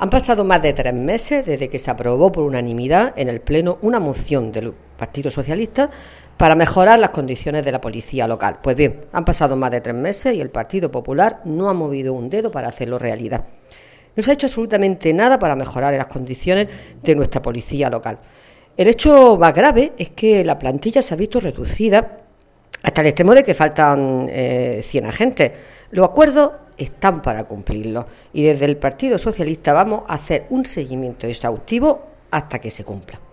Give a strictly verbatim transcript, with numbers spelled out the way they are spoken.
Han pasado más de tres meses desde que se aprobó por unanimidad en el Pleno una moción del Partido Socialista para mejorar las condiciones de la policía local. Pues bien, han pasado más de tres meses y el Partido Popular no ha movido un dedo para hacerlo realidad. No se ha hecho absolutamente nada para mejorar las condiciones de nuestra policía local. El hecho más grave es que la plantilla se ha visto reducida hasta el extremo de que faltan eh, cien agentes. Los acuerdos están para cumplirlos y desde el Partido Socialista vamos a hacer un seguimiento exhaustivo hasta que se cumpla.